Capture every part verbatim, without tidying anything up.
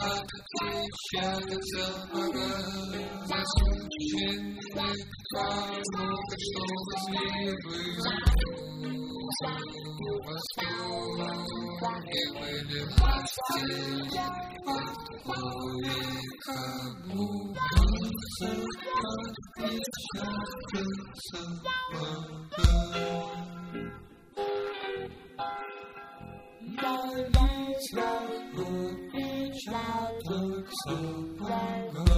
отличается пора, засученный кому-то, что возливый. Востоке были власти, подходит кому кажется, отличается пора. На лицах отпечаток сапога.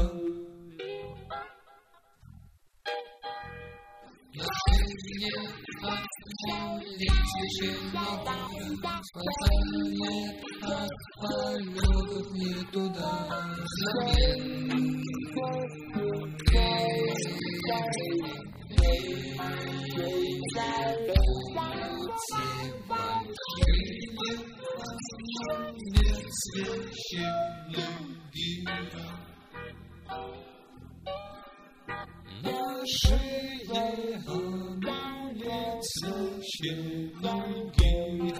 На шее отпечатки священного, спасание от полетов не туда. Взамен нет священники. На шее амулет священники.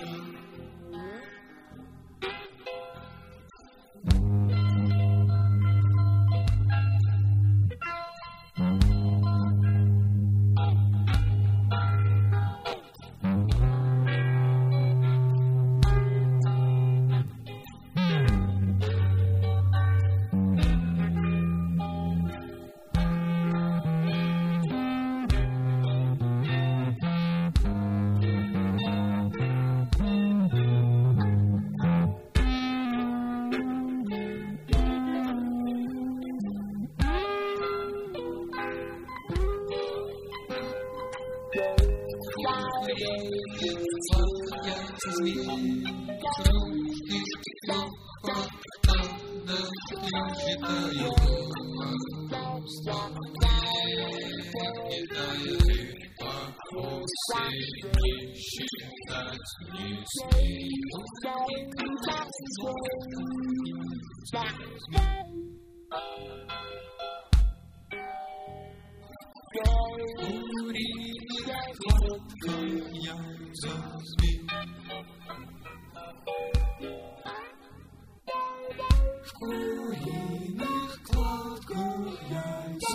Сладкоятся змеи, кружки стекло, фонтанно считаю не дает покосы, не считать не смею. Курить сладко яйца змей. В куриных кладках яйца